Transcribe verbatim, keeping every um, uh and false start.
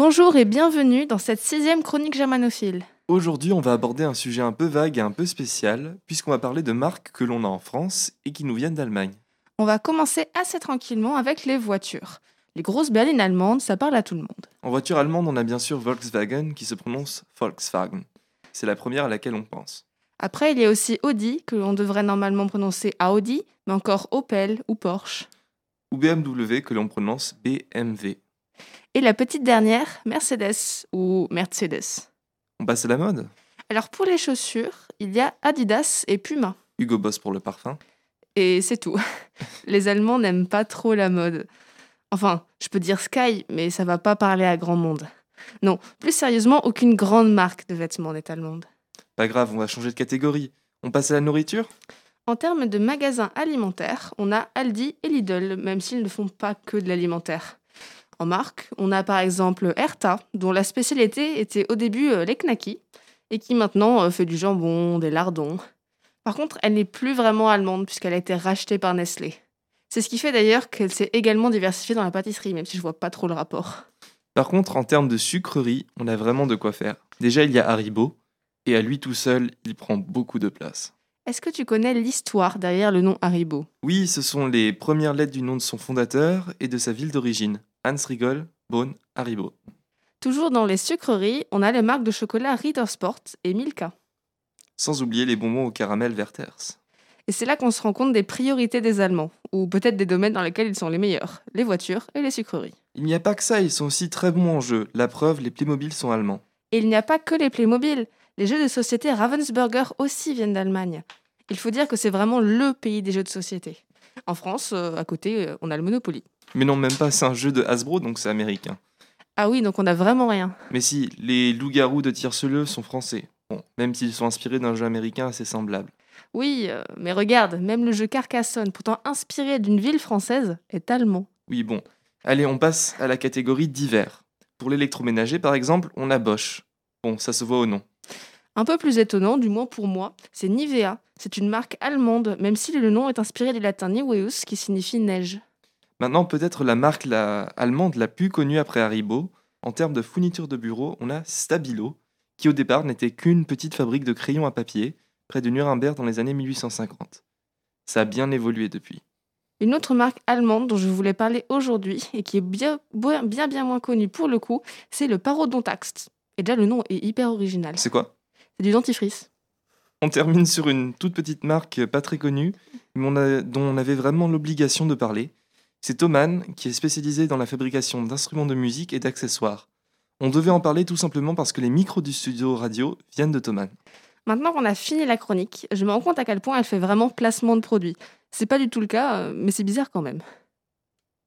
Bonjour et bienvenue dans cette sixième chronique germanophile. Aujourd'hui, on va aborder un sujet un peu vague et un peu spécial, puisqu'on va parler de marques que l'on a en France et qui nous viennent d'Allemagne. On va commencer assez tranquillement avec les voitures. Les grosses berlines allemandes, ça parle à tout le monde. En voiture allemande, on a bien sûr Volkswagen qui se prononce Volkswagen. C'est la première à laquelle on pense. Après, il y a aussi Audi, que l'on devrait normalement prononcer Audi, mais encore Opel ou Porsche. Ou B M W que l'on prononce B M W. Et la petite dernière, Mercedes ou Mercedes. On passe à la mode. Alors pour les chaussures, il y a Adidas et Puma. Hugo Boss pour le parfum. Et c'est tout. Les Allemands n'aiment pas trop la mode. Enfin, je peux dire Sky, mais ça va pas parler à grand monde. Non, plus sérieusement, aucune grande marque de vêtements n'est allemande. Pas grave, on va changer de catégorie. On passe à la nourriture. En termes de magasins alimentaires, on a Aldi et Lidl, même s'ils ne font pas que de l'alimentaire. En marque, on a par exemple Herta, dont la spécialité était au début euh, les knackis, et qui maintenant euh, fait du jambon, des lardons. Par contre, elle n'est plus vraiment allemande puisqu'elle a été rachetée par Nestlé. C'est ce qui fait d'ailleurs qu'elle s'est également diversifiée dans la pâtisserie, même si je vois pas trop le rapport. Par contre, en termes de sucrerie, on a vraiment de quoi faire. Déjà, il y a Haribo, et à lui tout seul, il prend beaucoup de place. Est-ce que tu connais l'histoire derrière le nom Haribo ? Oui, ce sont les premières lettres du nom de son fondateur et de sa ville d'origine, Hans Riegel von Haribo. Toujours dans les sucreries, on a les marques de chocolat Rittersport et Milka. Sans oublier les bonbons au caramel Werther's. Et c'est là qu'on se rend compte des priorités des Allemands, ou peut-être des domaines dans lesquels ils sont les meilleurs, les voitures et les sucreries. Il n'y a pas que ça, ils sont aussi très bons en jeu. La preuve, les Playmobil sont allemands. Et il n'y a pas que les Playmobil. Les jeux de société Ravensburger aussi viennent d'Allemagne. Il faut dire que c'est vraiment le pays des jeux de société. En France, euh, à côté, euh, on a le Monopoly. Mais non, même pas, c'est un jeu de Hasbro, donc c'est américain. Ah oui, donc on a vraiment rien. Mais si, les loups-garous de Tierceleux sont français. Bon, même s'ils sont inspirés d'un jeu américain assez semblable. Oui, euh, mais regarde, même le jeu Carcassonne, pourtant inspiré d'une ville française, est allemand. Oui, bon. Allez, on passe à la catégorie divers. Pour l'électroménager, par exemple, on a Bosch. Bon, ça se voit au nom. Un peu plus étonnant, du moins pour moi, c'est Nivea. C'est une marque allemande, même si le nom est inspiré du latin Niveus, qui signifie neige. Maintenant, peut-être la marque la... allemande la plus connue après Haribo. En termes de fourniture de bureau, on a Stabilo, qui au départ n'était qu'une petite fabrique de crayons à papier, près de Nuremberg dans les années mille huit cent cinquante. Ça a bien évolué depuis. Une autre marque allemande dont je voulais parler aujourd'hui, et qui est bien bien bien, bien moins connue pour le coup, c'est le Parodontax. Et déjà, le nom est hyper original. C'est quoi ? C'est du dentifrice. On termine sur une toute petite marque pas très connue, mais on a- dont on avait vraiment l'obligation de parler. C'est Thomann, qui est spécialisé dans la fabrication d'instruments de musique et d'accessoires. On devait en parler tout simplement parce que les micros du studio radio viennent de Thomann. Maintenant qu'on a fini la chronique, je me rends compte à quel point elle fait vraiment placement de produits. C'est pas du tout le cas, euh, mais c'est bizarre quand même.